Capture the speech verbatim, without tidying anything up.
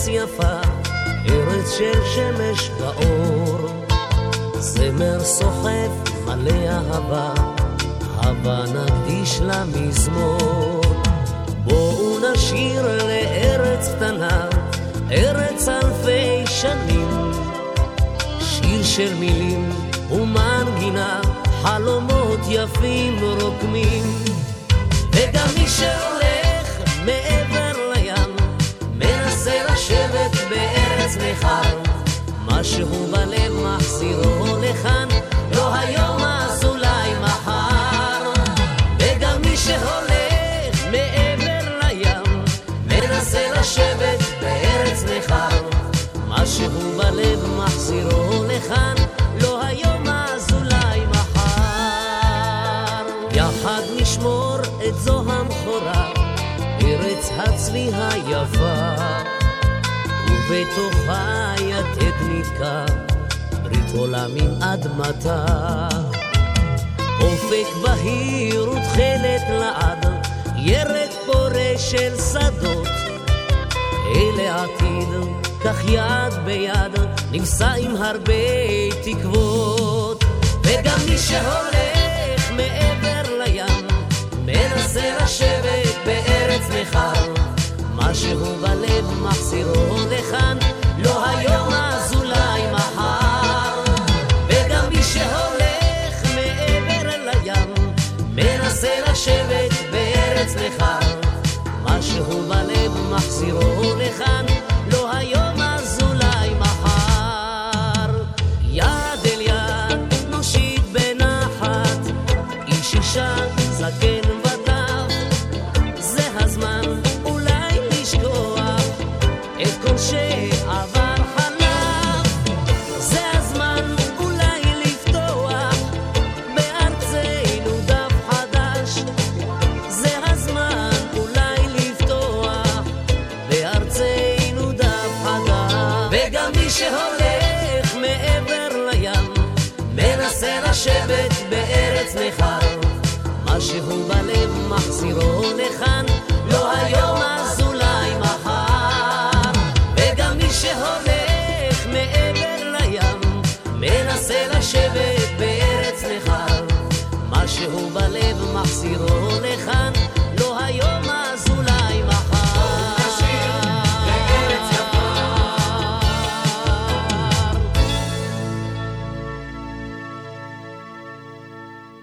ארץ יפה, ארץ של שמש ואור, זמר סוחף מלא אהבה, הבה נקדיש למזמור. בואו נשיר לארץ קטנה, ארץ אלפי שנים, שיר של מילים ומנגינה, חלומות יפים רוקמים. וגם מי שהולך מעבר לים מנסה לשבת בארץ נכר, משהו בלב מחזירו לכאן, לא היום אז אולי מחר. וגם מי שהולך מעבר לים מנסה לשבת בארץ נכר, משהו בלב מחזירו לכאן, לא היום אז אולי מחר. יחד נשמור את זו המחורה, ארץ הצבי היפה, ובתוכה יתד נתקע, ברית עולם עם אדמתה. אופק בהיר ותכלת לעד, ירד פורה של שדות, אלה עתיד, כך יד ביד, נמסע עם הרבה תקוות. וגם מי שהולך מעבר לים מנסה לשבת בארץ נכר, משהו בלב מחזירו לכאן, לא היום אז אולי מחר. וגם מי שהולך מעבר לים מנסה לשבת בארץ נכר, משהו בלב מחזירו לכאן, לא היום אז אולי מחר. יד אל יד נושיט בנחת, איש אישה זקן וטף, זה הזמן אולי לשכוח את כל שעבר חלף, זה הזמן אולי לפתוח בארצנו דף חדש, זה הזמן אולי לפתוח בארצנו דף חדש. וגם מי שהולך מעבר לים מנסה לשבת בארץ נכר, משהו בלב מחזירו לכאן,